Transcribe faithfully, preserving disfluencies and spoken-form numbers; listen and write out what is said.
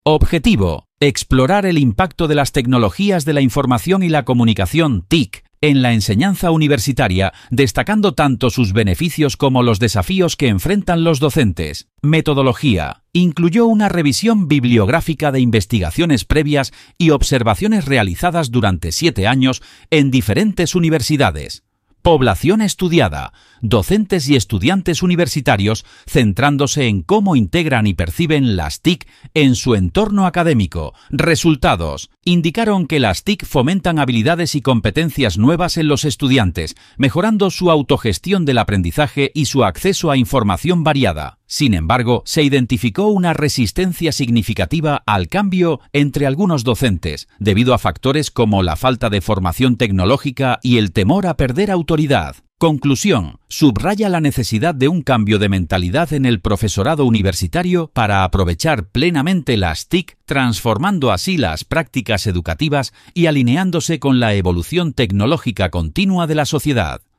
Objetivo: explorar el impacto de las tecnologías de la información y la comunicación T I C en la enseñanza universitaria, destacando tanto sus beneficios como los desafíos que enfrentan los docentes. Metodología: incluyó una revisión bibliográfica de investigaciones previas y observaciones realizadas durante siete años en diferentes universidades. Población estudiada: docentes y estudiantes universitarios, centrándose en cómo integran y perciben las T I C en su entorno académico. Resultados: indicaron que las T I C fomentan habilidades y competencias nuevas en los estudiantes, mejorando su autogestión del aprendizaje y su acceso a información variada. Sin embargo, se identificó una resistencia significativa al cambio entre algunos docentes, debido a factores como la falta de formación tecnológica y el temor a perder autoridad. Conclusión: subraya la necesidad de un cambio de mentalidad en el profesorado universitario para aprovechar plenamente las T I C, transformando así las prácticas educativas y alineándose con la evolución tecnológica continua de la sociedad.